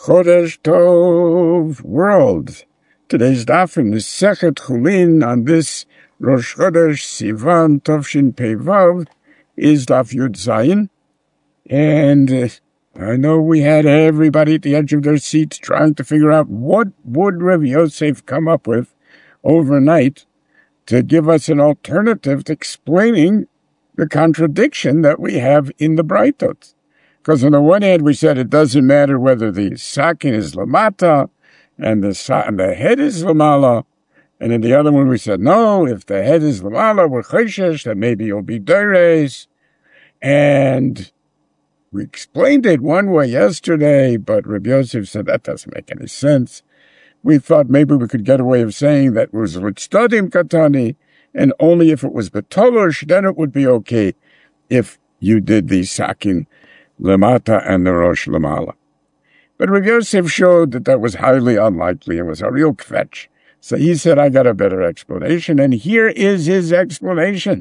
Chodesh Tov world. Today's daf from the Sechet Chulin on this Rosh Chodesh Sivan Tovshin Pei Vav is daf Yud Zayin. And I know we had everybody at the edge of their seats trying to figure out what would Rav Yosef come up with overnight to give us an alternative to explaining the contradiction that we have in the Braitot. Because on the one hand, we said it doesn't matter whether the sakin is lamata and the head is lamala. And in the other one, we said, no, if the head is lamala, we're chayshesh, then maybe you'll be deres. And we explained it one way yesterday, but Rabbi Yosef said that doesn't make any sense. We thought maybe we could get a way of saying that it was litstadim katani, and only if it was betolosh, then it would be okay if you did the sakin Lamata and the Rosh Lamala. But Rav Yosef showed that that was highly unlikely and was a real kvetch. So he said, I got a better explanation, and here is his explanation.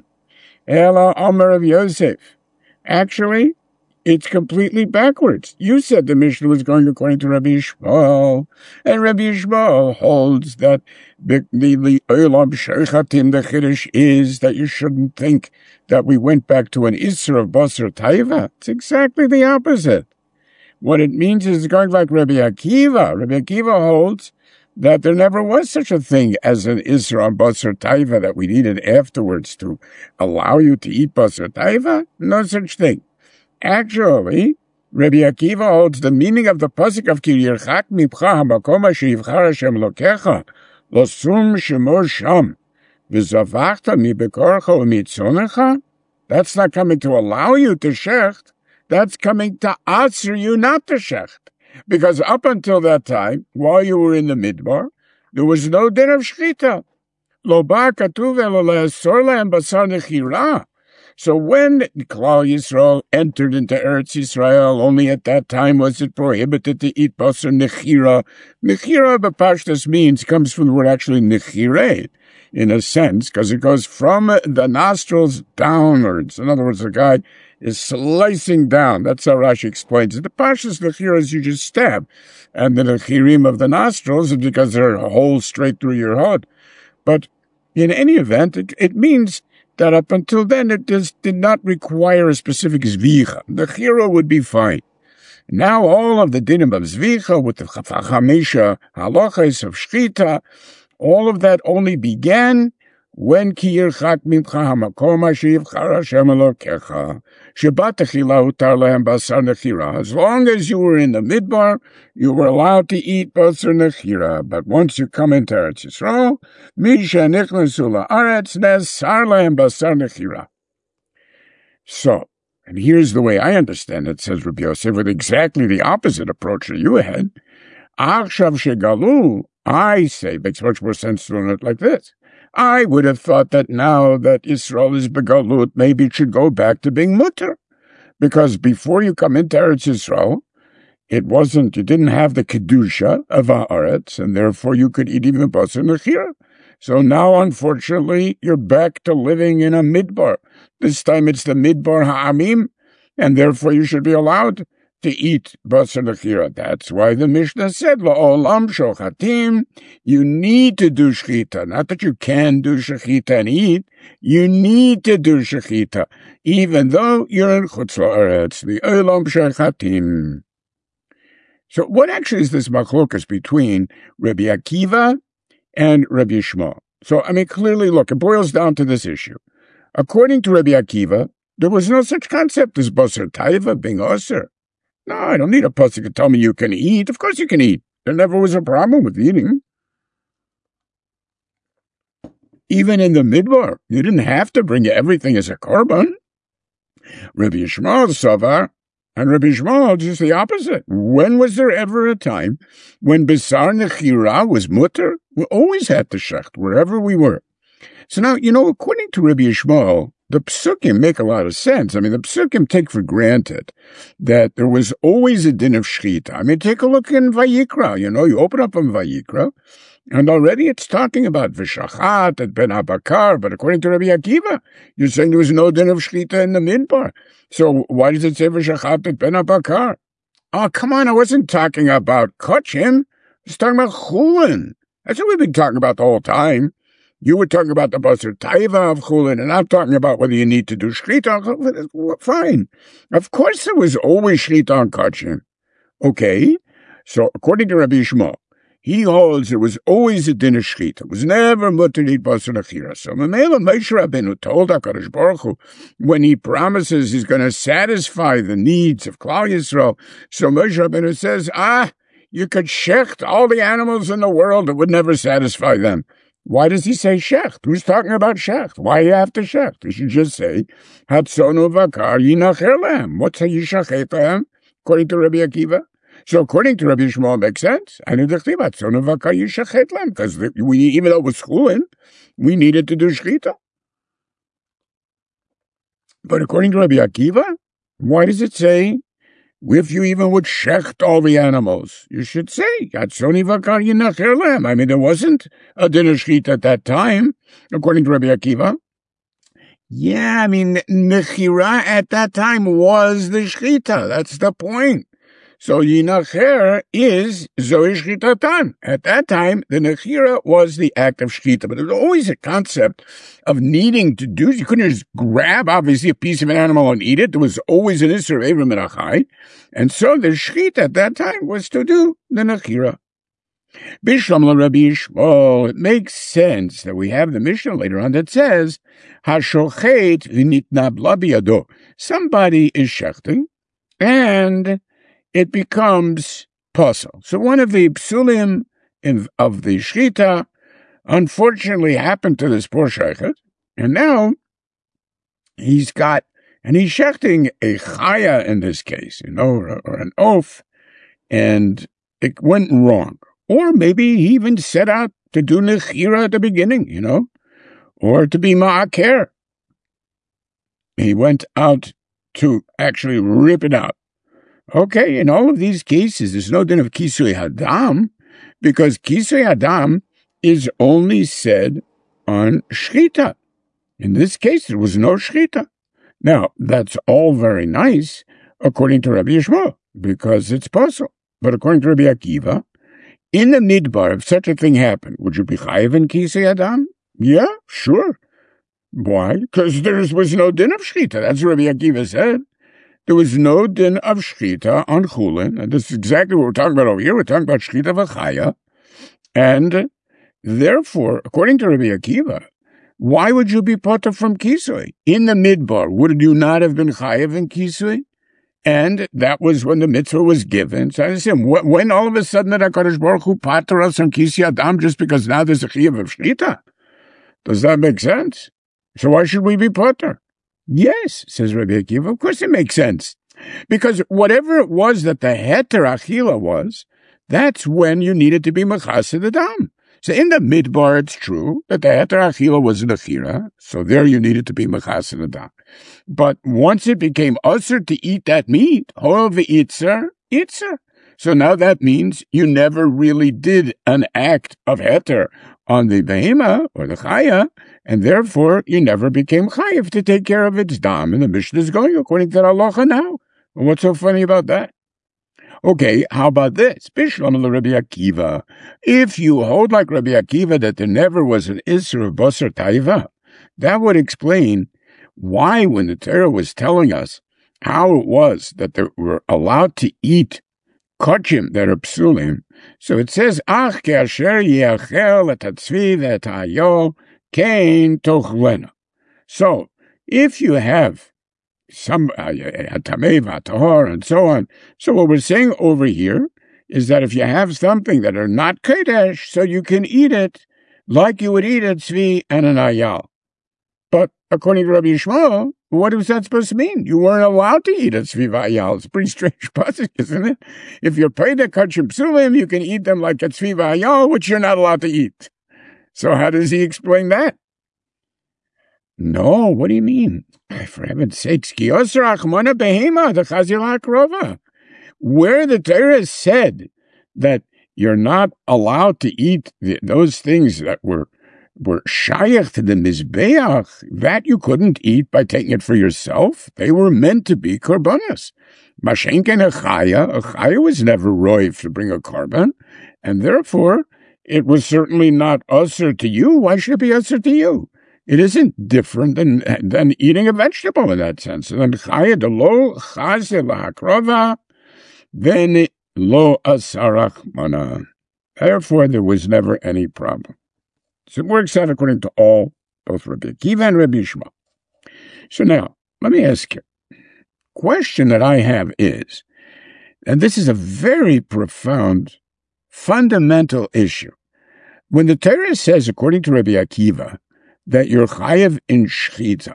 Ela Omer Rav Yosef. Actually, it's completely backwards. You said the Mishnah was going according to Rabbi Yishmael, and Rabbi Yishmael holds that the Olam Shechatim, the Chiddush is that you shouldn't think that we went back to an Isra of Basar Taiva. It's exactly the opposite. What it means is going like Rabbi Akiva. Rabbi Akiva holds that there never was such a thing as an Isra of Basar Taiva that we needed afterwards to allow you to eat Basar Taiva. No such thing. Actually, Rabbi Akiva holds the meaning of the pasuk of Ki Yirchak Mipcha HaMakom Asher Yivchar Hashem Lokecha Losum Shemo Sham V'Zavachta Mibekorcha U'Mitzonecha. That's not coming to allow you to shecht. That's coming to answer you not to shecht. Because up until that time, while you were in the Midbar, there was no din of shchita. Lo ba katuv elo le'asor le'em basar nechira. So when Klal Yisrael entered into Eretz Yisrael, only at that time was it prohibited to eat basar nechira. Nechira, b'pashtus comes from the word actually nechire, in a sense, because it goes from the nostrils downwards. In other words, the guy is slicing down. That's how Rashi explains it. The pashtus nechira is you just stab, and the nechirim of the nostrils is because they're a hole straight through your head. But in any event, it means that up until then, it just did not require a specific zvicha. The chira would be fine. Now all of the dinim of zvicha, with the chamisha halachas of shchita, all of that only began when ki yirchak mimcha hamakom asher yivchar Hashem Elokecha shebat techila utar lehem basar nechira. As long as you were in the midbar, you were allowed to eat basar nechira. But once you come into Eretz Yisrael, misha nichnasu la'aretz nesar lehem basar nechira. So, and here's the way I understand it, says Rabbi Yosef, with exactly the opposite approach that you had. Achshav shegalu, I say, makes much more sense to learn it like this. I would have thought that now that Israel is begalut, maybe it should go back to being mutter. Because before you come into Eretz Yisrael, you didn't have the kedusha of haaretz, and therefore you could eat even basar nechira. So now, unfortunately, you're back to living in a midbar. This time it's the midbar ha'amim, and therefore you should be allowed to eat basar nechira. That's why the Mishnah said, La'olam shochatim, you need to do shechita. Not that you can do shechita and eat, you need to do shechita, even though you're in chutz la'aretz, the olam shochatim. So what actually is this machlokas between Rabbi Akiva and Rabbi Yishmael? So, clearly, look, it boils down to this issue. According to Rabbi Akiva, there was no such concept as basar taiva being osir. No, I don't need a pasuk to tell me you can eat. Of course you can eat. There never was a problem with eating. Even in the midbar, you didn't have to bring everything as a korban. Rabbi Yishmael savar, and Rabbi Yishmael just the opposite. When was there ever a time when basar nechira was mutter? We always had to shecht wherever we were. So now, according to Rabbi Yishmael, the psukim make a lot of sense. The psukim take for granted that there was always a din of shchita. Take a look in Vayikra. You open up on Vayikra, and already it's talking about V'shachat and Ben Habakar, but according to Rabbi Akiva, you're saying there was no din of shchita in the midbar. So why does it say V'shachat and Ben Habakar? Oh, come on, I wasn't talking about kachim. I was talking about chulin. That's what we've been talking about the whole time. You were talking about the basar taiva of chulin, and I'm talking about whether you need to do shrita. Fine. Of course there was always shrita on kachim. Okay, so according to Rabbi Yishmael, he holds there was always a din of shchita. It was never mutter to eat basar achira. So Mamela Moshe Rabbeinu told HaKadosh Baruch Hu, when he promises he's going to satisfy the needs of Klal Yisrael, so Moshe Rabbeinu says, you could shecht all the animals in the world, it would never satisfy them. Why does he say shecht? Who's talking about shecht? Why you have to shecht? You should just say, Hatzonu vakar yinacher lehem. What's a yishachet lehem? According to Rabbi Akiva. So according to Rabbi Yishmael, it makes sense. Because we, even though it was chulin, we needed to do shchita. But according to Rabbi Akiva, why does it say, if you even would shecht all the animals, you should say, I mean, there wasn't a din of shchita at that time, according to Rabbi Akiva. Yeah, I mean, nechira at that time was the shchita. That's the point. So Yinacher is Zoe Shchitatan. At that time, the Nechira was the act of Shchita, but there was always a concept of needing to do. You couldn't just grab, obviously, a piece of an animal and eat it. There was always an Isser of Avram and Achai. And so the Shchita at that time was to do the Nechira. Bishlam Rabbi Yishmael, it makes sense that we have the Mishnah later on that says, Hashochet v'nitna bla biyado. Somebody is shechting, and it becomes puzzle. So one of the psulim of the shchita unfortunately happened to this poor sheikhet, and now he's shechting a chaya in this case, or an oaf, and it went wrong. Or maybe he even set out to do nechira at the beginning, or to be ma'aker. He went out to actually rip it out. Okay, in all of these cases, there's no din of kisui hadam, because kisui hadam is only said on shchita. In this case, there was no shchita. Now, that's all very nice, according to Rabbi Yishmael, because it's possible. But according to Rabbi Akiva, in the midbar, if such a thing happened, would you be chayiv in kisui hadam? Yeah, sure. Why? Because there was no din of shchita. That's what Rabbi Akiva said. There was no din of shchita on chulin, and this is exactly what we're talking about over here. We're talking about shchita v'chaya, and therefore, according to Rabbi Akiva, why would you be potter from kisui? In the midbar, would you not have been chayav in kisui? And that was when the mitzvah was given. So I understand, when all of a sudden did HaKadosh Baruch Hu pater us on kisui adam just because now there's a chayav of shchita? Does that make sense? So why should we be potter? Yes, says Rabbi Akiva, of course it makes sense. Because whatever it was that the heter achila was, that's when you needed to be mechasid adam. So in the midbar, it's true that the heter achila was an achira, so there you needed to be mechasid adam. But once it became usher to eat that meat, hol v'itzer, itzer. So now that means you never really did an act of heter on the behema or the chaya, and therefore you never became chayiv to take care of its dam. And the Mishnah is going according to the halacha now. Well, what's so funny about that? Okay, how about this? Bishlam Rabbi Akiva. If you hold like Rabbi Akiva that there never was an isser of basar taiva, that would explain why when the Torah was telling us how it was that they were allowed to eat kachim that are psulim. So it says, Ach ke'asher yiachel et hatzvi et ha'ayol kein tochlena. So if you have some tamei v'atahor and so on, so what we're saying over here is that if you have something that are not kodesh, so you can eat it like you would eat a tzvi and an ayal. But according to Rabbi Yishmael, what was that supposed to mean? You weren't allowed to eat a tzvi v'ayal. It's a pretty strange passage, isn't it? If you're paid to kachim psulim, you can eat them like a tzvi v'ayal, which you're not allowed to eat. So how does he explain that? No, what do you mean? For heaven's sakes, where the Torah said that you're not allowed to eat those things that were were shayach to the mizbeach, that you couldn't eat by taking it for yourself. They were meant to be korbanos. Mashenken a chaya was never roiv to bring a korban, and therefore it was certainly not usher to you. Why should it be usher to you? It isn't different than eating a vegetable in that sense. And then chaya de lo chaze lahakrova, then lo asarach mana. Therefore, there was never any problem. So it works out according to all, both Rabbi Akiva and Rabbi Yishmael. So now, let me ask you. Question that I have is, and this is a very profound, fundamental issue. When the Torah says, according to Rabbi Akiva, that you're chayav in shchita,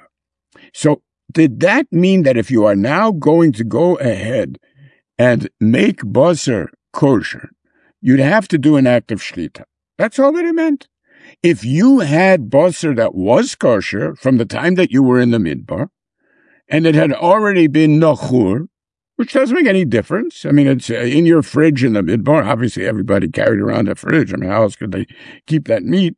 so did that mean that if you are now going to go ahead and make basar kosher, you'd have to do an act of shchita? That's all that it meant. If you had basar that was kosher from the time that you were in the midbar, and it had already been nachur, which doesn't make any difference. I mean, it's in your fridge in the midbar. Obviously, everybody carried around a fridge. I mean, how else could they keep that meat?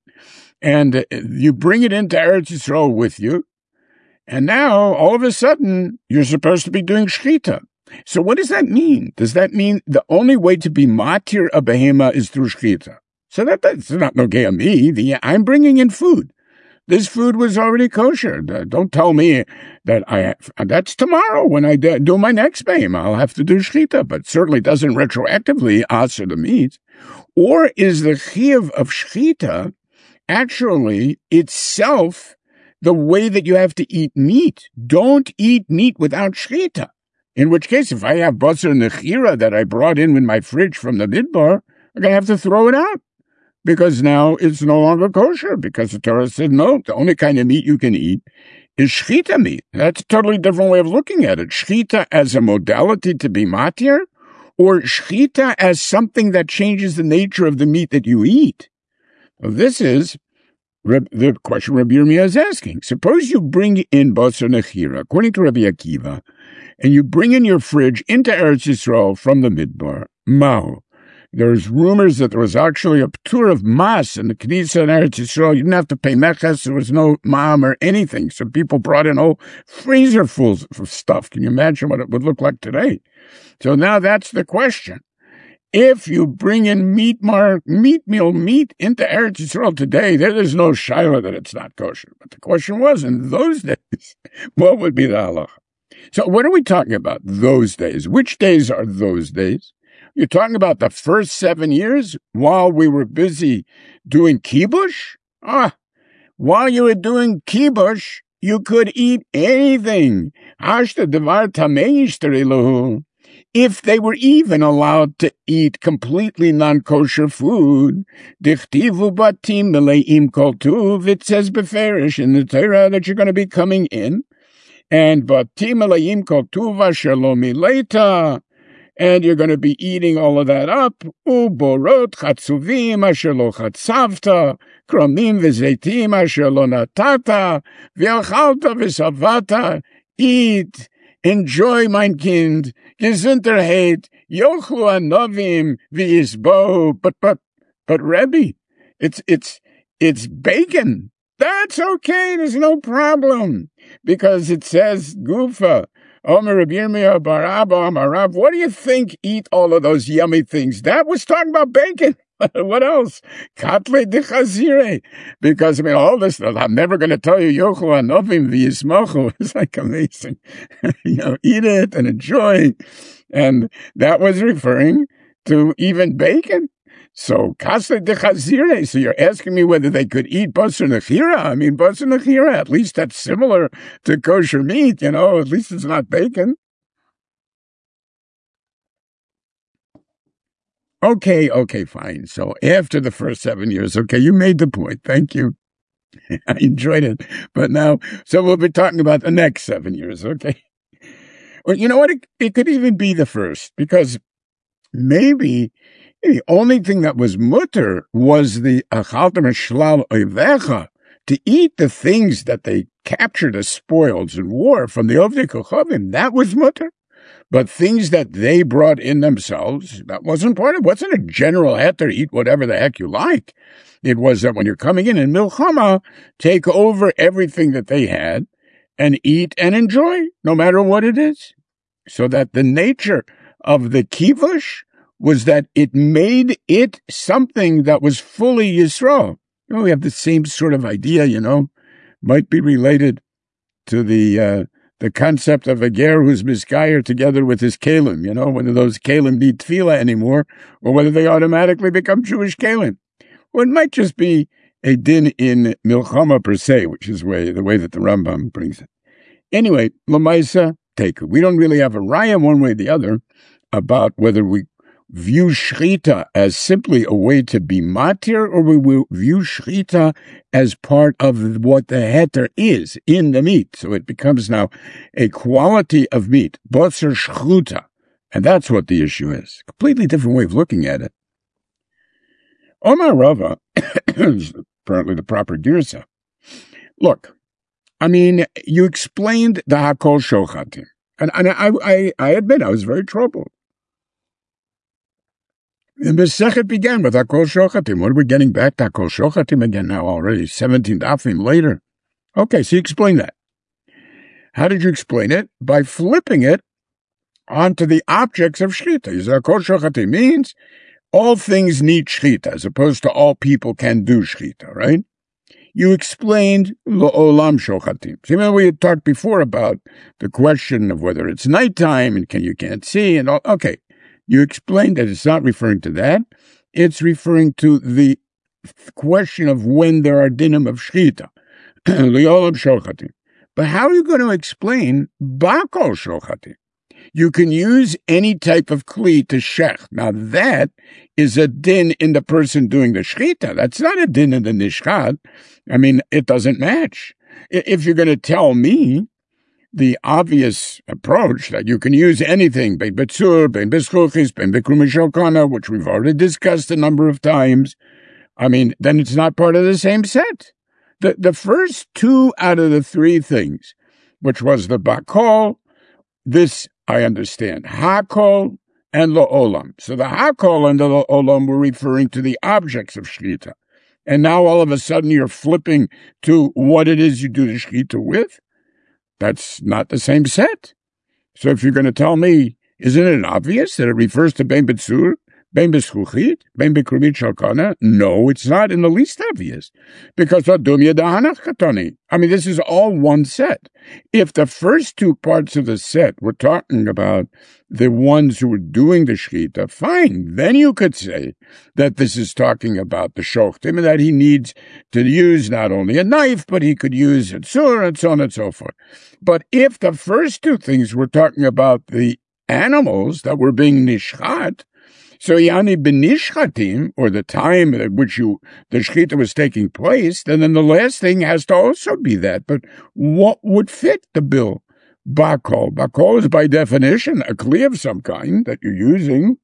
And you bring it into Eretz Yisrael with you, and now, all of a sudden, you're supposed to be doing shchita. So what does that mean? Does that mean the only way to be matir a behema is through shchita? So that's not nogea me. I'm bringing in food. This food was already kosher. Don't tell me that that's tomorrow when I do my next behema. I'll have to do shchita, but certainly doesn't retroactively answer the meat. Or is the chiyuv of shchita actually itself the way that you have to eat meat? Don't eat meat without shchita. In which case, if I have basar nechira that I brought in with my fridge from the midbar, I'm going to have to throw it out. Because now it's no longer kosher, because the Torah said, no, the only kind of meat you can eat is shchita meat. That's a totally different way of looking at it. Shchita as a modality to be matir, or shchita as something that changes the nature of the meat that you eat. Well, this is the question Rabbi Yirmiyah is asking. Suppose you bring in basar nechira, according to Rabbi Akiva, and you bring in your fridge into Eretz Yisrael from the midbar, mao. There's rumors that there was actually a tour of mas in the Knesset in Eretz Yisrael. You didn't have to pay meches. There was no ma'am or anything. So people brought in whole freezerfuls of stuff. Can you imagine what it would look like today? So now that's the question. If you bring in meat into Eretz Yisrael today, there is no shaila that it's not kosher. But the question was, in those days, what would be the halacha? So what are we talking about, those days? Which days are those days? You're talking about the first 7 years while we were busy doing kibush? While you were doing kibush, you could eat anything. If they were even allowed to eat completely non-kosher food, it says beferish in the Torah that you're going to be coming in, and batim melayim kol tuva shelo mileta, and you're going to be eating all of that up. Uborot chatzuvim asher lo chatzavta, kromim v'zeitim asher lo natata, v'yachalta v'savata. Eat, enjoy, mein Kind, Gesundheit, yochlu anovim v'yisbo. But Rebbe, it's bacon. That's okay. There's no problem, because it says gufa. Omer Rabbi Yirmiyah bar Abba Amar Rav, what do you think? Eat all of those yummy things. That was talking about bacon. What else? Katle de chazire. Because, all this, I'm never going to tell you, yochlu anovim v'yismochu. It's like amazing. Eat it and enjoy. And that was referring to even bacon. So, katle de chazire. So you're asking me whether they could eat basar nechira. Basar nechira, at least that's similar to kosher meat, at least it's not bacon. Okay, fine. So after the first 7 years, okay, you made the point. Thank you. I enjoyed it. But now, so we'll be talking about the next 7 years, okay? Well, you know what? It could even be the first, because maybe the only thing that was mutter was the achalta meshlal oivecha, to eat the things that they captured as spoils in war from the Ovdei Kochavim. That was mutter. But things that they brought in themselves, that wasn't part of it. It wasn't a general heter, eat whatever the heck you like. It was that when you're coming in milchama, take over everything that they had and eat and enjoy, no matter what it is. So that the nature of the kivush was that it made it something that was fully Yisrael. We have the same sort of idea, might be related to the concept of a ger who's miskayer together with his kalim, whether those kalim need tefillah anymore or whether they automatically become Jewish kalim. Or it might just be a din in milchama per se, which is the way that the Rambam brings it. Anyway, Lamaisa, take it. We don't really have a raya one way or the other about whether we view shchita as simply a way to be matir, or we will view shchita as part of what the heter is in the meat. So it becomes now a quality of meat, botzer shchuta. And that's what the issue is. Completely different way of looking at it. Omar Rava is apparently the proper girsa. Look, you explained the hakol shochatim. And I admit I was very troubled. The Masechet began with Hakol Shochatim. What are we getting back to Hakol Shochatim again now already? 17 dafim later. Okay, so you explain that. How did you explain it? By flipping it onto the objects of Shechita. Hakol Shochatim means all things need Shechita, as opposed to all people can do Shechita, right? You explained Lo'olam Shochatim. So remember we had talked before about the question of whether it's nighttime and you can't see and all. Okay. You explained that it's not referring to that. It's referring to the question of when there are dinim of shchita. But how are you going to explain bakol shochatim? You can use any type of kli to shech. Now that is a din in the person doing the shchita. That's not a din in the nishchad. It doesn't match. If you're going to tell me the obvious approach that you can use anything, bein betzur, bein beschuchis, bein bekrumishokana, which we've already discussed a number of times, then it's not part of the same set. The first two out of the three things, which was the bakol, this I understand, hakol, and lo'olam. So the hakol and the lo'olam were referring to the objects of shchita. And now all of a sudden you're flipping to what it is you do the shchita with? That's not the same set. So if you're going to tell me, isn't it obvious that it refers to bein betzur, bein beschuchit, bein bekrumit shalkana? No, it's not in the least obvious. Because this is all one set. If the first two parts of the set were talking about the ones who were doing the shechita, fine. Then you could say that this is talking about the shochtim, and that he needs to use not only a knife, but he could use a tzur, and so on and so forth. But if the first two things were talking about the animals that were being nishchat, so yani benishchatim, or the time at which the shechita was taking place, then the last thing has to also be that. But what would fit the bill? Bakol. Bakol is by definition a kli of some kind that you're using.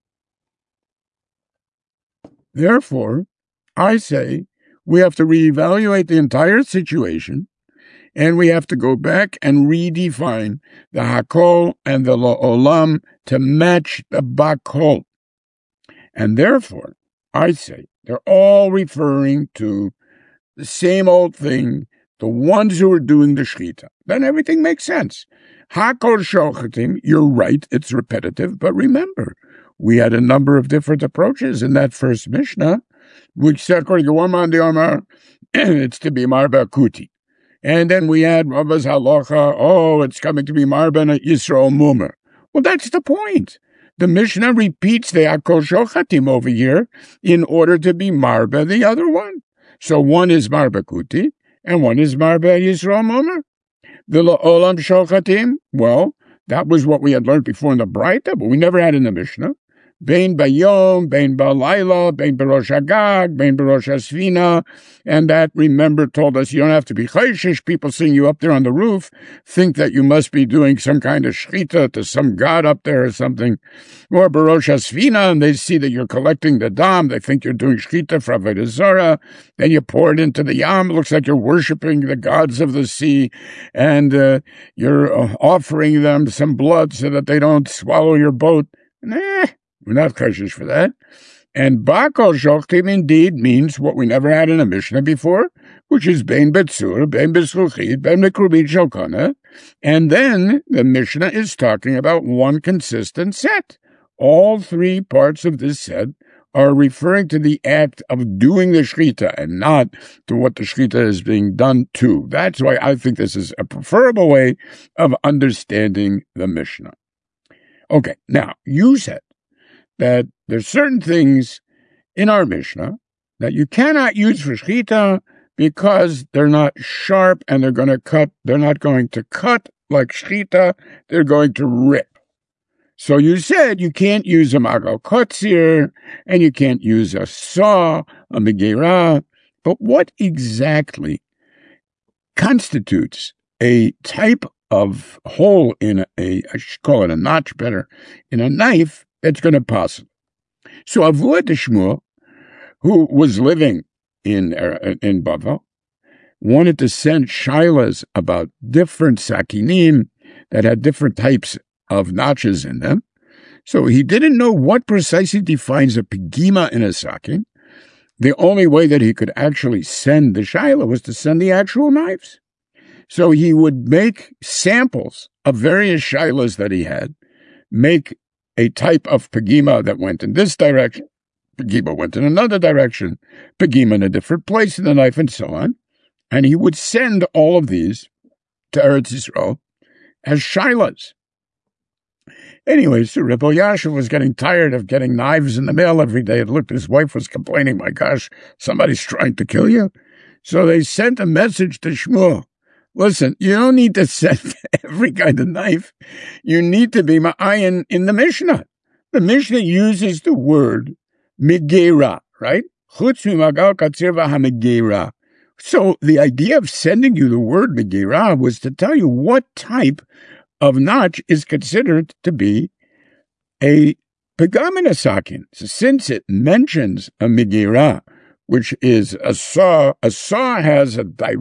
Therefore, I say we have to reevaluate the entire situation, and we have to go back and redefine the hakol and the lo'olam to match the bakol. And therefore, I say they're all referring to the same old thing, the ones who are doing the shechita. Then everything makes sense. Hakol shochatim, you're right, it's repetitive, but remember, we had a number of different approaches in that first Mishnah, which said, according to one man, the Omar, it's to be marba kuti. And then we had Rava's halacha, it's coming to be marba Yisrael mumer. Well, that's the point. The Mishnah repeats the Hakol shochatim over here in order to be marba the other one. So one is marba kuti, and one is marba Yisrael mumer. The Olam Shochatim, well, that was what we had learned before in the Braita, but we never had in the Mishnah. Bein bayom, bein balayla, bein berosh hagag, bein berosh hasvina. And that, remember, told us you don't have to be chayshish. People seeing you up there on the roof think that you must be doing some kind of shchita to some god up there or something. Or berosh hasvina, and they see that you're collecting the dam. They think you're doing shchita for avodah zarah. Then you pour it into the yam. It looks like you're worshiping the gods of the sea. And you're offering them some blood so that they don't swallow your boat. Nah. We're not chayshish for that. And Bakal Shochtim indeed means what we never had in a Mishnah before, which is Bein Betzur, Bein Besluchit, Bein Mekrubit Shokana. And then the Mishnah is talking about one consistent set. All three parts of this set are referring to the act of doing the shechita and not to what the shechita is being done to. That's why I think this is a preferable way of understanding the Mishnah. Okay, now, you said that there's certain things in our Mishnah that you cannot use for shechita because they're not sharp and they're going to cut. They're not going to cut like shechita. They're going to rip. So you said you can't use a magal kotzir and you can't use a saw, a megirah. But what exactly constitutes a type of hole in I should call it a notch better, in a knife that's going to pass it? So Avua de Shmuel, who was living in Bavel, wanted to send shilas about different sakinim that had different types of notches in them. So he didn't know what precisely defines a pegima in a sakin. The only way that he could actually send the shilah was to send the actual knives. So he would make samples of various shilas that he had, make a type of pegima that went in this direction, pegima went in another direction, pegima in a different place in the knife, and so on. And he would send all of these to Eretz Yisrael as shilas. Anyway, so Rebbe Yashiv was getting tired of getting knives in the mail every day. It looked, his wife was complaining, my gosh, somebody's trying to kill you. So they sent a message to Shmuel. Listen, you don't need to send every kind of knife. You need to be ma'ayin in the Mishnah. The Mishnah uses the word megera, right? Chutz magal katzir v'hamegera. So the idea of sending you the word megera was to tell you what type of notch is considered to be a pegamina sakin. So since it mentions a megera, which is a saw has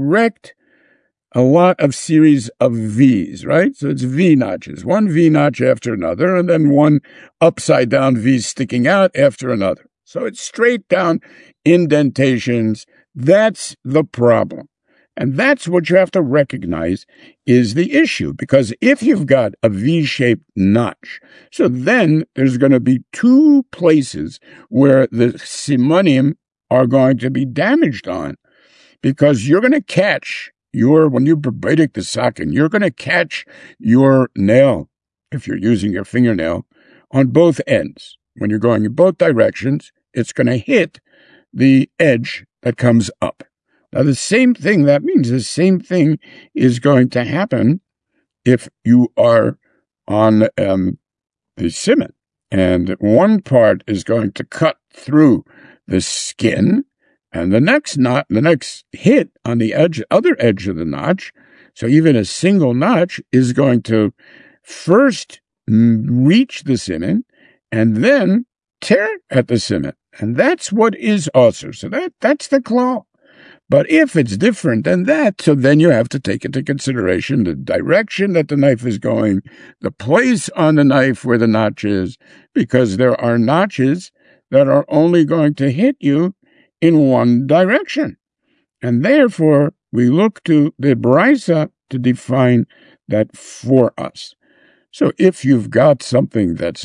a lot of series of V's, right? So it's V notches, one V notch after another, and then one upside down V sticking out after another. So it's straight down indentations. That's the problem. And that's what you have to recognize is the issue. Because if you've got a V-shaped notch, so then there's going to be two places where the simanim are going to be damaged on. Because you're going to catch when you bedick the sakin, you're going to catch your nail, if you're using your fingernail, on both ends. When you're going in both directions, it's going to hit the edge that comes up. Now, that means the same thing is going to happen if you are on the siman, and one part is going to cut through the skin, and the next hit on the other edge of the notch, so even a single notch is going to first reach the siman and then tear at the siman. And that's what is osur. So that's the claw. But if it's different than that, so then you have to take into consideration the direction that the knife is going, the place on the knife where the notch is, because there are notches that are only going to hit you in one direction. And therefore, we look to the Braisa to define that for us. So if you've got something that's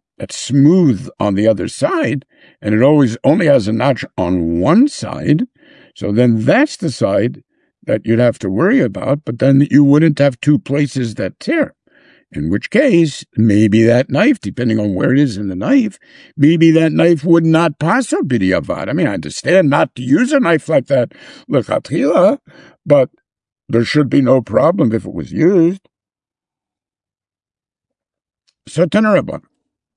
smooth on the other side, and it always only has a notch on one side, so then that's the side that you'd have to worry about, but then you wouldn't have two places that tear. In which case, maybe that knife, depending on where it is in the knife, maybe that knife would not pass a b'diavad. I mean, I understand not to use a knife like that, l'chatchila, but there should be no problem if it was used. So, Tanarabban,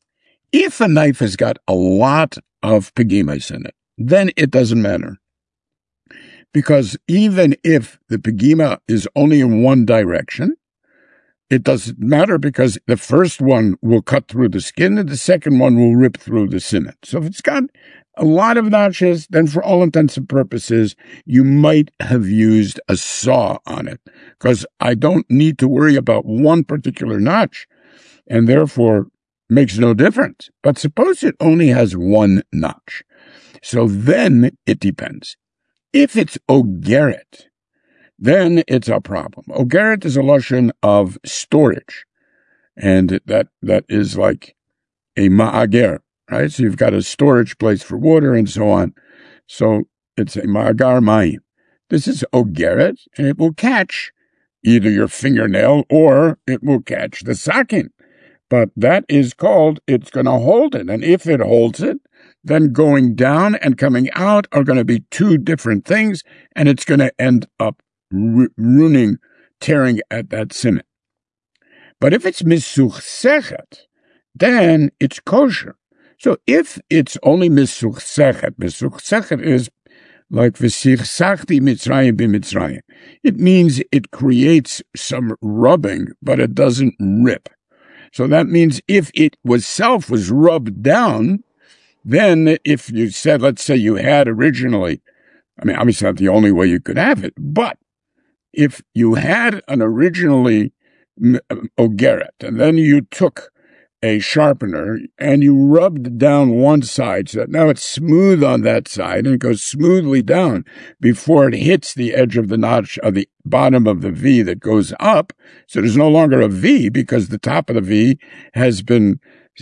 If a knife has got a lot of pegimas in it, then it doesn't matter. Because even if the pegima is only in one direction, it doesn't matter because the first one will cut through the skin and the second one will rip through the sinet. So if it's got a lot of notches, then for all intents and purposes, you might have used a saw on it because I don't need to worry about one particular notch and therefore makes no difference. But suppose it only has one notch. So then it depends. If it's ogeret, then it's a problem. Ogeret is a lashon of storage, and that is like a ma'ager, right? So you've got a storage place for water and so on. So it's a ma'agar mayim. This is ogeret, and it will catch either your fingernail or it will catch the sakin. But that is called, it's going to hold it. And if it holds it, then going down and coming out are going to be two different things, and it's going to end up ruining, tearing at that sinet. But if it's misuchsechet, then it's kosher. So if it's only misuchsechet is like v'sichsachti Mitzrayim b'Mitzrayim. It means it creates some rubbing, but it doesn't rip. So that means if it was rubbed down, then if you said, let's say you had originally, I mean, obviously not the only way you could have it, but if you had an originally ogeret, and then you took a sharpener and you rubbed down one side so that now it's smooth on that side and it goes smoothly down before it hits the edge of the notch of the bottom of the V that goes up. So there's no longer a V because the top of the V has been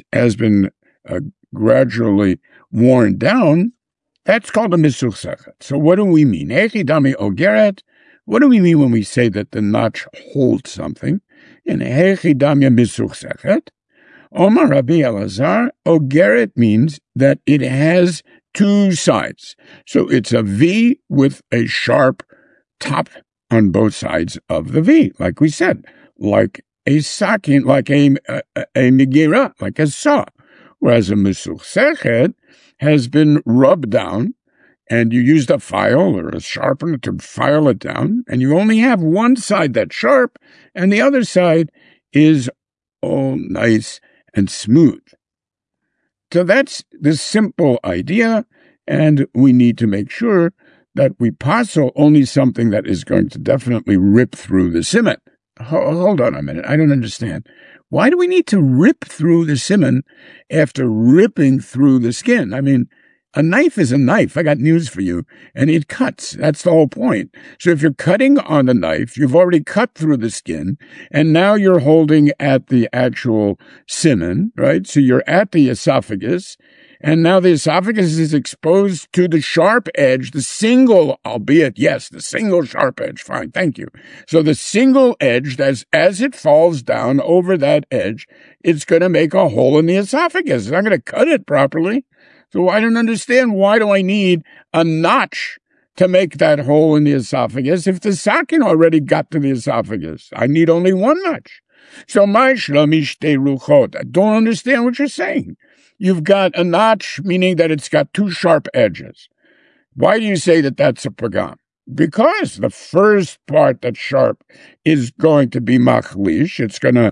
gradually worn down. That's called a misuchsechet. So what do we mean? Echidami ogeret. What do we mean when we say that the notch holds something? In echidami misuchsechet, Omar Rabbi Elazar, ogeret means that it has two sides. So it's a V with a sharp top on both sides of the V, like we said, like a sakin, like a megira, like a saw. Whereas a misuchsechet has been rubbed down, and you used a file or a sharpener to file it down, and you only have one side that's sharp, and the other side is all nice and smooth. So that's the simple idea, and we need to make sure that we passel only something that is going to definitely rip through the siman. Hold on a minute, I don't understand. Why do we need to rip through the siman after ripping through the skin? I mean, a knife is a knife. I got news for you. And it cuts. That's the whole point. So if you're cutting on the knife, you've already cut through the skin, and now you're holding at the actual siman, right? So you're at the esophagus, and now the esophagus is exposed to the sharp edge, the single, albeit, yes, the single sharp edge. Fine, thank you. So the single edge, as it falls down over that edge, it's going to make a hole in the esophagus. It's not going to cut it properly. So I don't understand, why do I need a notch to make that hole in the esophagus if the sakin already got to the esophagus? I need only one notch. So my shlamishtei ruchot, I don't understand what you're saying. You've got a notch, meaning that it's got two sharp edges. Why do you say that that's a pagam? Because the first part that's sharp is going to be machlish. It's gonna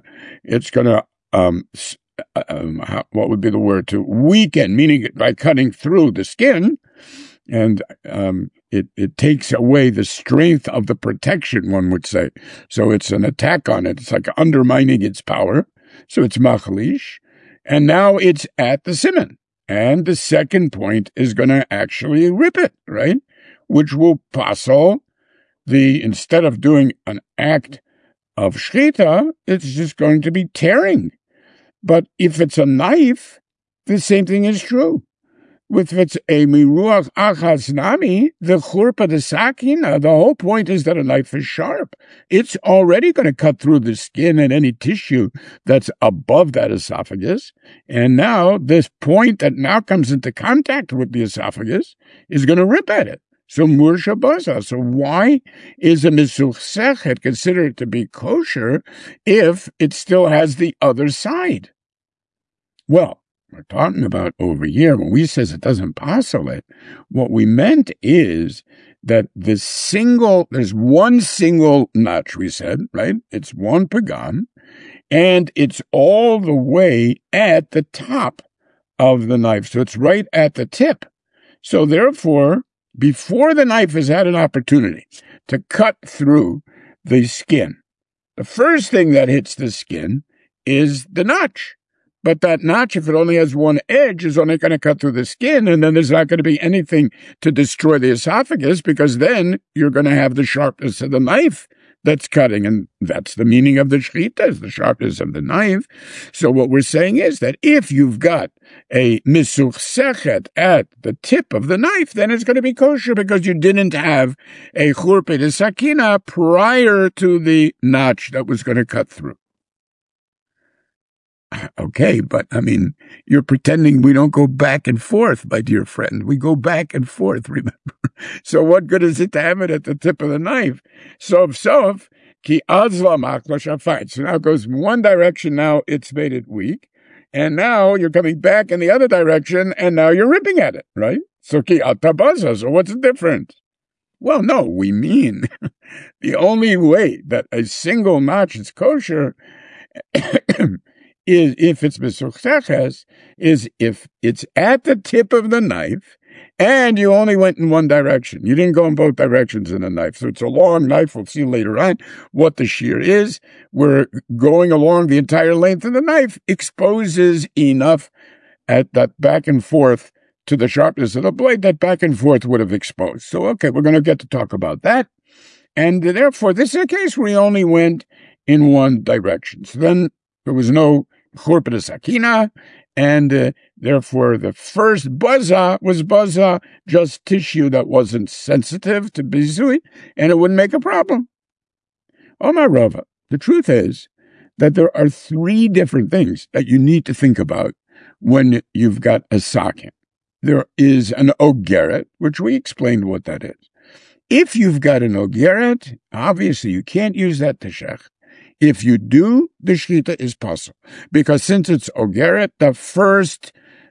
what would be the word, to weaken, meaning by cutting through the skin, and it takes away the strength of the protection, one would say. So it's an attack on it. It's like undermining its power. So it's machlish, and now it's at the siman. And the second point is going to actually rip it, right? Which will passel instead of doing an act of shchita, it's just going to be tearing. But if it's a knife, the same thing is true. If it's a miruach achas nami, the churpa de sakina, the whole point is that a knife is sharp. It's already going to cut through the skin and any tissue that's above that esophagus. And now this point that now comes into contact with the esophagus is going to rip at it. So mursha baza. So why is a misuchsechet considered to be kosher if it still has the other side? Well, we're talking about over here, when we says it doesn't oscillate, what we meant is that there's one single notch, we said, right? It's one pagan, and it's all the way at the top of the knife. So it's right at the tip. So therefore, before the knife has had an opportunity to cut through the skin, the first thing that hits the skin is the notch. But that notch, if it only has one edge, is only going to cut through the skin, and then there's not going to be anything to destroy the esophagus, because then you're going to have the sharpness of the knife that's cutting, and that's the meaning of the shechita, is the sharpness of the knife. So what we're saying is that if you've got a misuchsechet at the tip of the knife, then it's going to be kosher, because you didn't have a churpet sakina prior to the notch that was going to cut through. Okay, but I mean, you're pretending we don't go back and forth, my dear friend. We go back and forth, remember? So what good is it to have it at the tip of the knife? Sof, ki azla makla fine. So now it goes one direction, now it's made it weak. And now you're coming back in the other direction, and now you're ripping at it, right? So ki atabaza, so what's the difference? Well, no, we mean the only way that a single notch is kosher is if it's misuchseches, is if it's at the tip of the knife and you only went in one direction. You didn't go in both directions in the knife. So it's a long knife. We'll see later on what the shear is. We're going along the entire length of the knife, exposes enough at that back and forth to the sharpness of the blade that back and forth would have exposed. So, okay, we're going to get to talk about that. And therefore, this is a case where he only went in one direction. So then there was no churpet sakina, and therefore the first baza was baza, just tissue that wasn't sensitive to bizui, and it wouldn't make a problem. Omar Rava, the truth is that there are three different things that you need to think about when you've got a sakin. There is an ogeret, which we explained what that is. If you've got an ogeret, obviously you can't use that to shech. If you do, the shechita is possible, because since it's ogeret, the first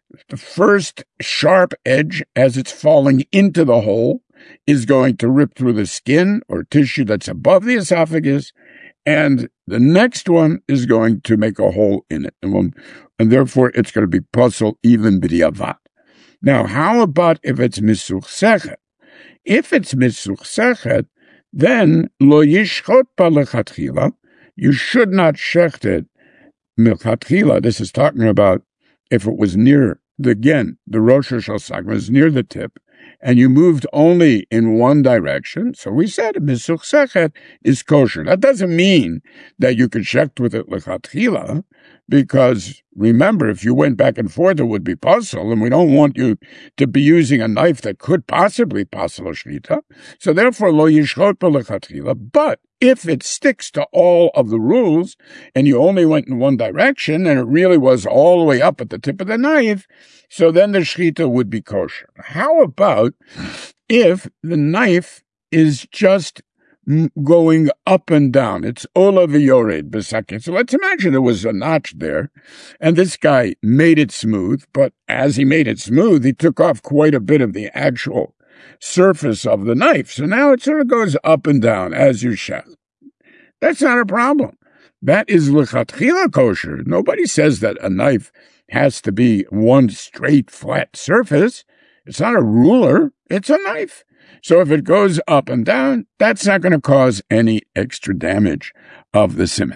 sharp edge as it's falling into the hole is going to rip through the skin or tissue that's above the esophagus, and the next one is going to make a hole in it, and therefore it's going to be puzzle even b'diavad. Now, how about if it's misuchsechet? If it's misuchsechet, then lo yishchot pa lechatchila. You should not shecht it milchatchila. This is talking about if it was near, the Rosh Hashanah was near the tip, and you moved only in one direction. So we said misuchsechet is kosher. That doesn't mean that you could shecht with it lechatchila, because remember, if you went back and forth, it would be puzzle, and we don't want you to be using a knife that could possibly puzzle a shechita. So therefore, lo yishchot lechatchila. But if it sticks to all of the rules, and you only went in one direction, and it really was all the way up at the tip of the knife, so then the shechita would be kosher. How about if the knife is just going up and down? It's ola v'yored b'sakin. So let's imagine there was a notch there, and this guy made it smooth, but as he made it smooth, he took off quite a bit of the actual surface of the knife. So now it sort of goes up and down as you shech. That's not a problem. That is lechatchila kosher. Nobody says that a knife has to be one straight, flat surface. It's not a ruler. It's a knife. So if it goes up and down, that's not going to cause any extra damage of the siman.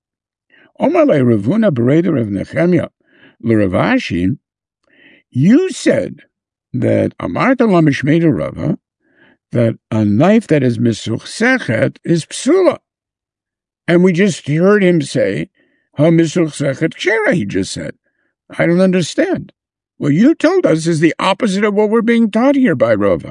Omar le Ravuna bereder of Nehemiah l'Rav Ashi, you said that Amarta lamishmeda Rava, that a knife that is misuchsechet is psula. And we just heard him say, ha misuchsechet kshera, he just said. I don't understand. Well, you told us is the opposite of what we're being taught here by Rava.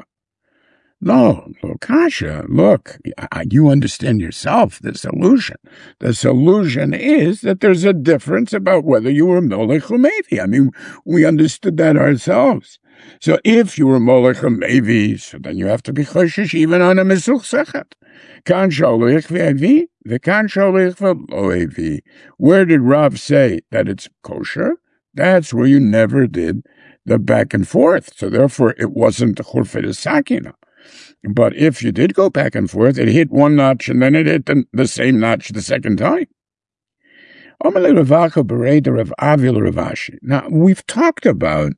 No, Kasha, look, you understand yourself the solution. The solution is that there's a difference about whether you were molech or mevi. I mean, we understood that ourselves. So if you were molech or mevi, so then you have to be choshish even on a misuchsechet. Kan sholech ve'evi, ve'kan sholech ve'lo evi. Where did Rav say that it's kosher? That's where you never did the back and forth. So therefore, it wasn't Churfet Sakina. But if you did go back and forth, it hit one notch and then it hit the same notch the second time. Now, we've talked about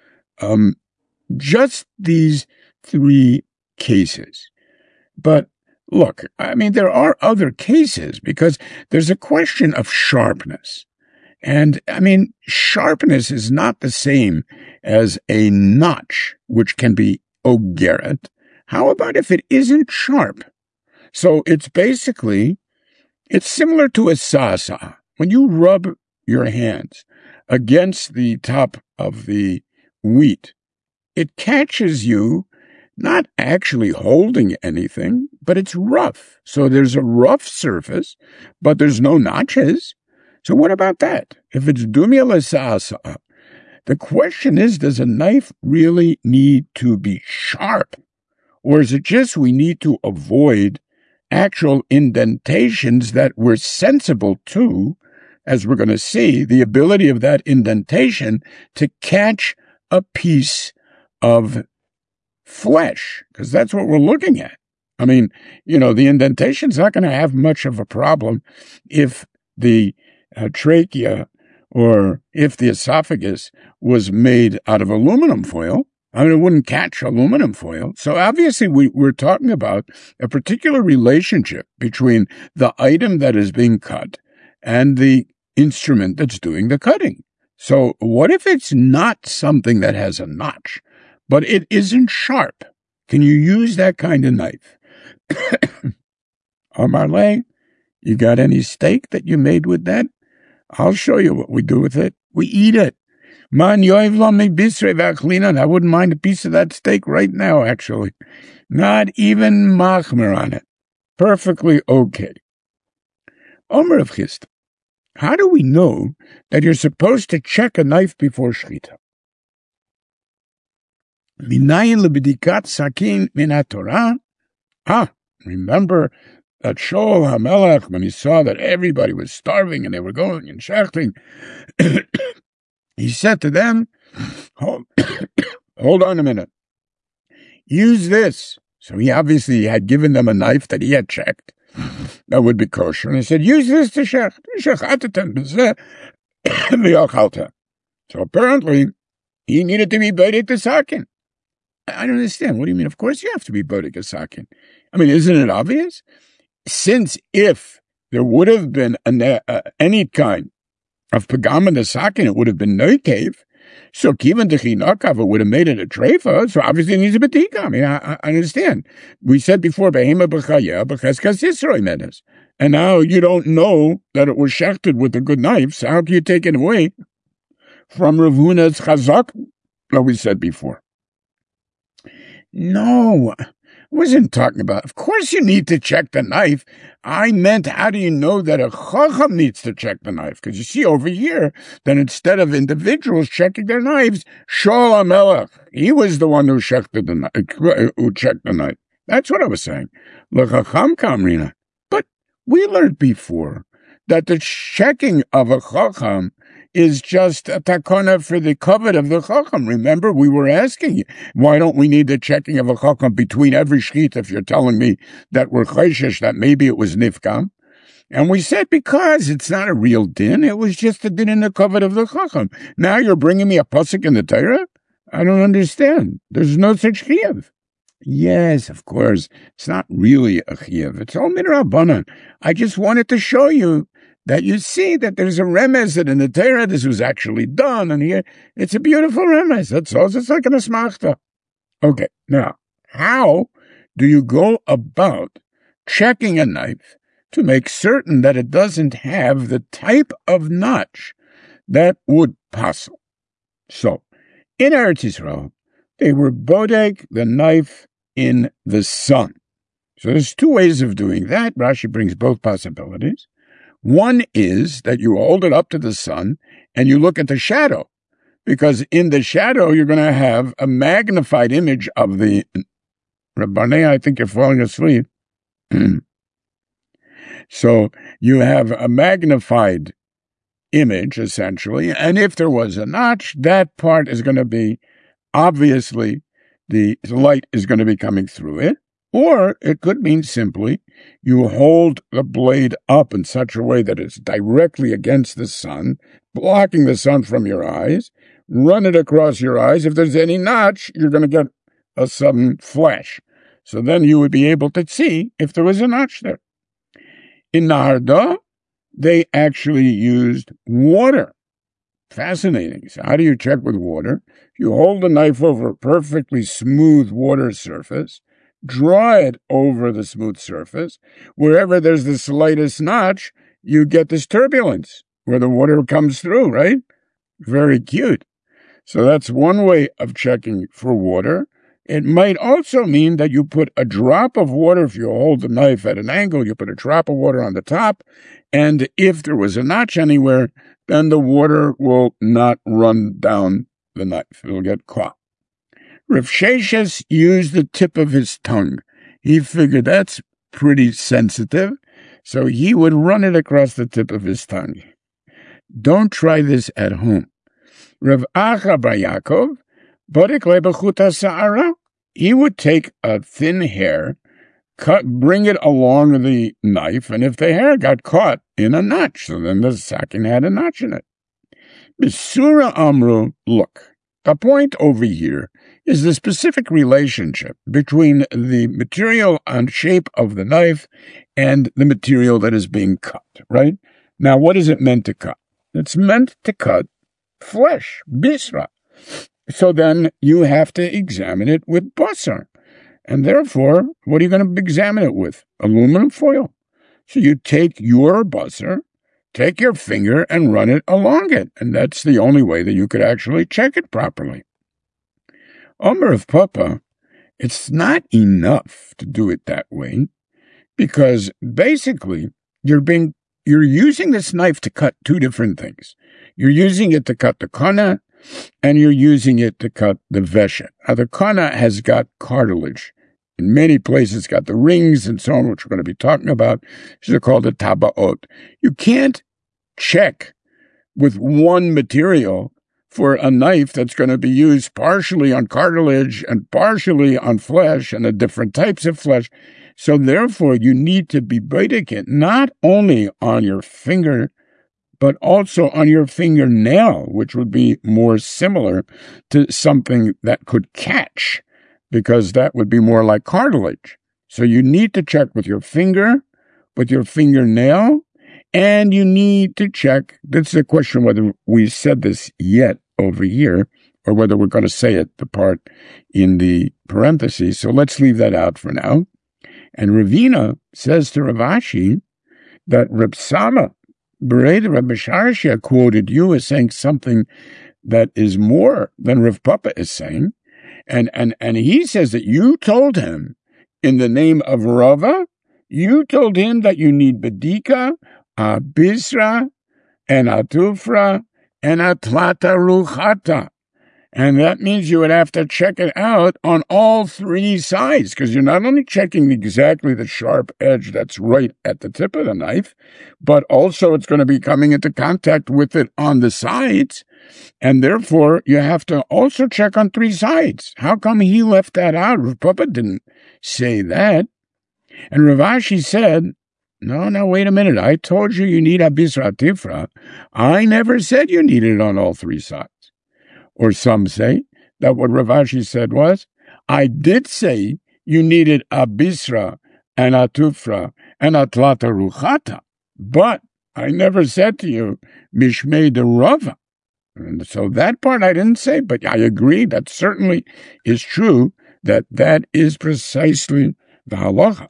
just these three cases. But look, I mean, there are other cases because there's a question of sharpness. And I mean, sharpness is not the same as a notch, which can be ogeret. How about if it isn't sharp? So it's similar to a sasa. When you rub your hands against the top of the wheat, it catches you not actually holding anything, but it's rough. So there's a rough surface, but there's no notches. So what about that? If it's dumya l'sasa, the question is, does a knife really need to be sharp? Or is it just we need to avoid actual indentations that we're sensible to, as we're going to see, the ability of that indentation to catch a piece of flesh, because that's what we're looking at. I mean, the indentation's not going to have much of a problem if the trachea or if the esophagus was made out of aluminum foil. I mean, it wouldn't catch aluminum foil. So obviously we're talking about a particular relationship between the item that is being cut and the instrument that's doing the cutting. So what if it's not something that has a notch, but it isn't sharp? Can you use that kind of knife? Marley, you got any steak that you made with that? I'll show you what we do with it. We eat it. Man, I wouldn't mind a piece of that steak right now, actually. Not even machmer on it. Perfectly okay. Omer of Chista, how do we know that you're supposed to check a knife before shchita? Minayin lebedikat sakin min Torah. Remember that Shaul HaMelech, when he saw that everybody was starving and they were going and shechting, he said to them, hold on a minute. Use this. So he obviously had given them a knife that he had checked. That would be kosher. And he said, use this to shech. So apparently, he needed to be bodek the sakin. I don't understand. What do you mean? Of course you have to be bodek the sakin. I mean, isn't it obvious? Since if there would have been any kind of pagam in the sakin, it would have been noikev. So kivan dechinakav, it would have made it a treifa. So obviously it needs a betika. I mean, I understand. We said before, behema b'chaya b'cheskas yisroi menes. And now you don't know that it was shechted with a good knife. So how can you take it away from Rav Huna's chazak that we said before? No, I wasn't talking about. Of course you need to check the knife. I meant, how do you know that a chacham needs to check the knife? Because you see over here that instead of individuals checking their knives, Shaul HaMelech, he was the one who checked the knife. That's what I was saying. L'chacham kamrina. But we learned before that the checking of a chacham is just a takana for the covet of the chacham. Remember, we were asking you, why don't we need the checking of a chacham between every shchit if you're telling me that we're chayshish, that maybe it was nifkam? And we said, because it's not a real din, it was just a din in the covet of the chacham. Now you're bringing me a pasuk in the Torah? I don't understand. There's no such chiyuv. Yes, of course. It's not really a chiyuv. It's all midrabanan. I just wanted to show you that you see that there's a remez that in the Torah this was actually done, and here it's a beautiful remez. That's all. It's like an asmachta. Okay, now, how do you go about checking a knife to make certain that it doesn't have the type of notch that would passel? So, in Eretz Yisrael, they were bodek the knife in the sun. So there's two ways of doing that. Rashi brings both possibilities. One is that you hold it up to the sun and you look at the shadow, because in the shadow you're going to have a magnified image of the Rabbaneh. I think you're falling asleep. So you have a magnified image, essentially. And if there was a notch, that part is going to be, obviously, the light is going to be coming through it. Or it could mean simply you hold the blade up in such a way that it's directly against the sun, blocking the sun from your eyes, run it across your eyes. If there's any notch, you're going to get a sudden flash. So then you would be able to see if there was a notch there. In Naharda, they actually used water. Fascinating. So how do you check with water? You hold the knife over a perfectly smooth water surface, draw it over the smooth surface. Wherever there's the slightest notch, you get this turbulence where the water comes through, right? Very cute. So that's one way of checking for water. It might also mean that you put a drop of water. If you hold the knife at an angle, you put a drop of water on the top. And if there was a notch anywhere, then the water will not run down the knife. It'll get caught. Rav Sheshes used the tip of his tongue. He figured that's pretty sensitive, so he would run it across the tip of his tongue. Don't try this at home. Rav Acha bar Yaakov, Bodek le b'chuta sa'ara, he would take a thin hair, bring it along the knife, and if the hair got caught in a notch, so then the sakin had a notch in it. B'sura amru, look, the point over here is the specific relationship between the material and shape of the knife and the material that is being cut, right? Now, what is it meant to cut? It's meant to cut flesh, bisra. So then you have to examine it with basar. And therefore, what are you going to examine it with? Aluminum foil. So you take your basar, take your finger and run it along it. And that's the only way that you could actually check it properly. Omer of Papa, it's not enough to do it that way, because basically you're using this knife to cut two different things. You're using it to cut the kana, and you're using it to cut the veshet. Now, the kana has got cartilage. In many places, it's got the rings and so on, which we're going to be talking about. These are called the tabaot. You can't check with one material for a knife that's going to be used partially on cartilage and partially on flesh and the different types of flesh. So therefore, you need to be baidik not only on your finger, but also on your fingernail, which would be more similar to something that could catch, because that would be more like cartilage. So you need to check with your finger, with your fingernail, and you need to check, that's the question whether we said this yet over here, or whether we're going to say it, the part in the parentheses. So let's leave that out for now. And Ravina says to Rav Ashi that Reb Sama, Bereda Reb Sharshia quoted you as saying something that is more than Rav Papa is saying. And he says that you told him in the name of Rava, you told him that you need Bedika, Bisra, and Atufra, and Atlata Ruchata. And that means you would have to check it out on all three sides, because you're not only checking exactly the sharp edge that's right at the tip of the knife, but also it's going to be coming into contact with it on the sides. And therefore, you have to also check on three sides. How come he left that out? Rav Papa didn't say that. And Rav Ashi said, no, wait a minute. I told you need a Bisra Tifra. I never said you needed it on all three sides. Or some say that what Rav Ashi said was, I did say you needed a Bisra and a Tufra and a Tlata Ruchata, but I never said to you, Mishmei de Rava. And so that part I didn't say, but I agree that certainly is true, that is precisely the halacha.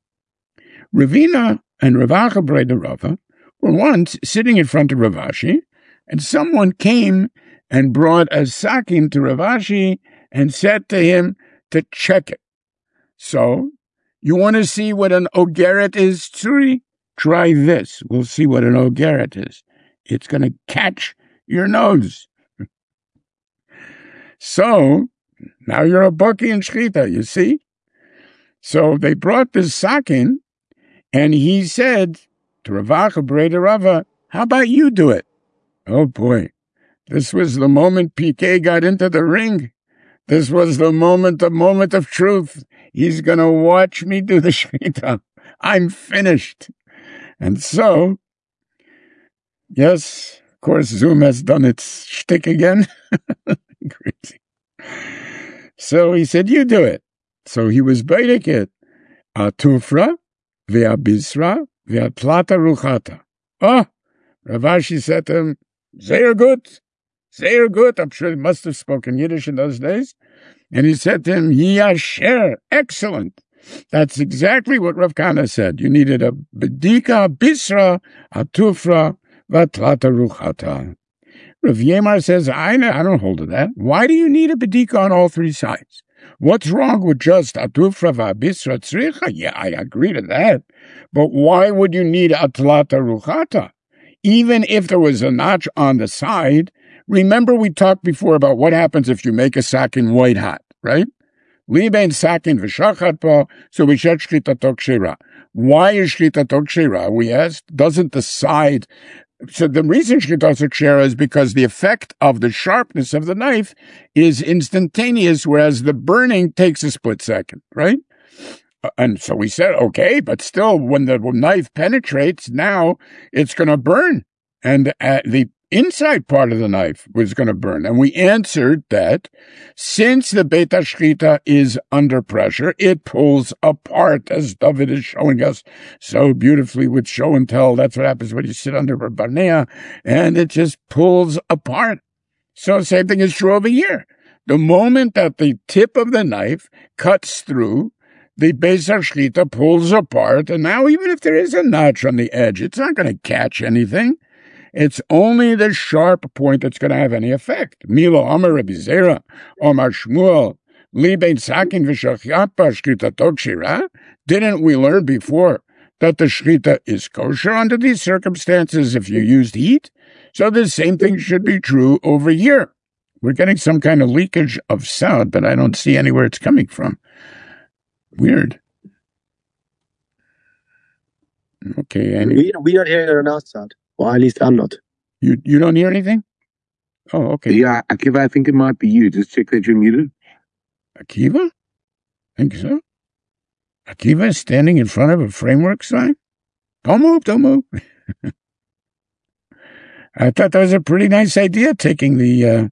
Ravina and Rav Acha Breda Rava were once sitting in front of Rav Ashi, and someone came and brought a sakin to Rav Ashi and said to him to check it. So, you want to see what an ogeret is, Tzuri? Try this. We'll see what an ogeret is. It's going to catch your nose. So, now you're a baki in shchita, you see? So they brought this sakin, and he said to Rav Acha Breda Rava, how about you do it? Oh boy. This was the moment PK got into the ring. This was the moment of truth. He's going to watch me do the Shmita. I'm finished. And so, yes, of course, Zoom has done its shtick again. Crazy. So he said, you do it. So he was baiting it. Atufra, via bisra, via plata ruchata. Oh, Rav Ashi said to him, Zeir gut. Zeir gut. I'm sure he must have spoken Yiddish in those days. And he said to him, Yasher, excellent. That's exactly what Rav Kana said. You needed a bedika, bisra, atufra, vatlata ruchata. Rav Yemar says, I don't hold to that. Why do you need a bedika on all three sides? What's wrong with just atufra v'abisra tzricha? Yeah, I agree to that. But why would you need atlata ruchata? Even if there was a notch on the side, remember we talked before about what happens if you make a sakin white hot, right? Libein sakin v'shachat pa, so we shet shchita tokshira. Why is shchita tokshira? We asked, doesn't the side... So the reason shchita tokshira is because the effect of the sharpness of the knife is instantaneous, whereas the burning takes a split second, right? And so we said, okay, but still, when the knife penetrates, now it's going to burn. And the inside part of the knife was going to burn. And we answered that since the Beit HaShchita is under pressure, it pulls apart, as David is showing us so beautifully with show and tell. That's what happens when you sit under a barnea, and it just pulls apart. So same thing is true over here. The moment that the tip of the knife cuts through, the Beis HaShchita pulls apart, and now even if there is a notch on the edge, it's not going to catch anything. It's only the sharp point that's going to have any effect. Milo Amar Rabbi Zera, Omar Shmuel, Li Bein Sakin v'Shachat pa Shchita Tokshira. Didn't we learn before that the Shchita is kosher under these circumstances if you used heat? So the same thing should be true over here. We're getting some kind of leakage of sound, but I don't see anywhere it's coming from. Weird. Okay. We are hearing it on our side. Well, at least I'm not. You don't hear anything? Oh, okay. Yeah, Akiva, I think it might be you. Just check that you're muted. Akiva? Think so? Akiva is standing in front of a framework sign? Don't move. I thought that was a pretty nice idea, taking the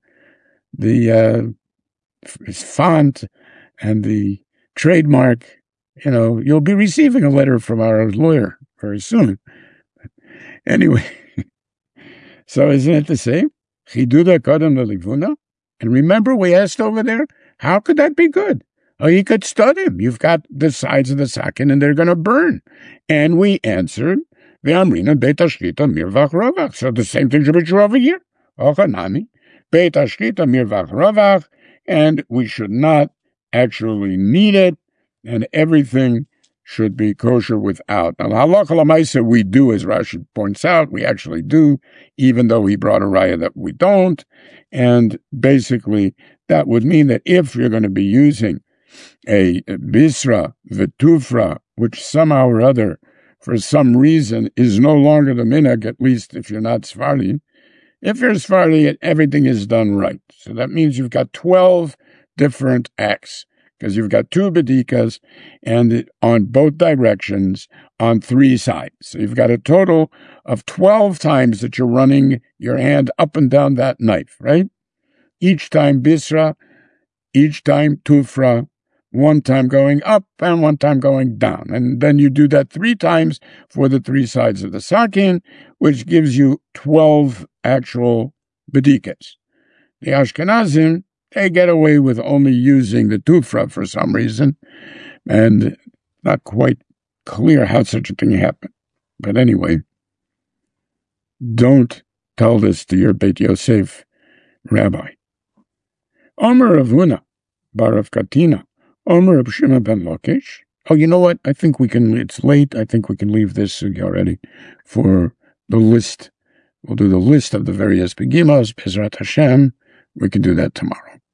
font and the trademark. You know, you'll be receiving a letter from our lawyer very soon. Anyway, so isn't it the same? Chiduda kodem lelivuna? And remember we asked over there, how could that be good? Oh, you could stud him. You've got the sides of the sakin and they're going to burn. And we answered, Ve'amrina Beit HaShchita mirvach rovach. So the same thing should be true over here. Ochanami, Beit HaShchita mirvach rovach. And we should not actually need it. And everything should be kosher without. Now, halacha l'maisa we do, as Rashi points out, we actually do, even though he brought a raya that we don't. And basically, that would mean that if you're going to be using a bisra, v'tufra, which somehow or other, for some reason, is no longer the minhag, at least if you're not Sephardi. If you're Sephardi, everything is done right. So that means you've got 12 different acts, because you've got two bedikas and on both directions on three sides. So you've got a total of 12 times that you're running your hand up and down that knife, right? Each time bisra, each time tufra, one time going up and one time going down. And then you do that 3 times for the 3 sides of the sakin, which gives you 12 actual bedikas. The Ashkenazim, they get away with only using the tufra for some reason, and not quite clear how such a thing happened. But anyway, don't tell this to your Beit Yosef rabbi. Omer Rav Huna, bar Rav Katina, Omer Rav Shimon ben Lakish. Oh, you know what? I think we can, it's late. I think we can leave this already for the list. We'll do the list of the various begimas, Bezrat Hashem. We can do that tomorrow.